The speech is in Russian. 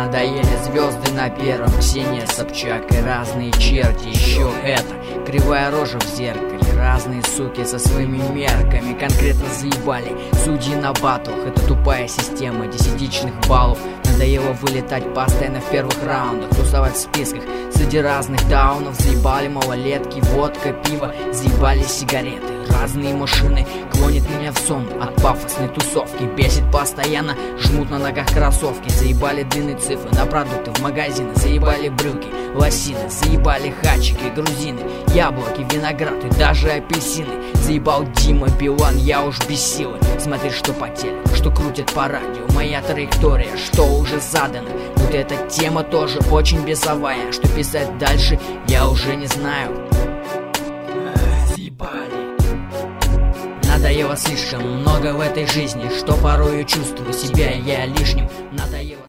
Надоели звезды на первом, Ксения Собчак и разные черти. Еще это, кривая рожа в зеркале, разные суки со своими мерками. Конкретно заебали судьи на батлах. Это тупая система десятичных баллов. Надоело вылетать постоянно в первых раундах, тусовать в списках среди разных даунов. Заебали малолетки, водка, пиво, заебали сигареты. Разные машины клонят меня в сон от пафосной тусовки. Бесит постоянно, жмут на ногах кроссовки. Заебали длинные цифры на продукты в магазины. Заебали брюки, лосины, заебали хачики, грузины, яблоки, виноград и даже апельсины. Заебал Дима Билан, я уж без силы смотреть, что по телеку, что крутят по радио. Моя траектория, что уже задано. Вот эта тема тоже очень бесовая. Что писать дальше, я уже не знаю. Заебали. Надоело слишком много в этой жизни, что порою чувствую себя я лишним. Надоело.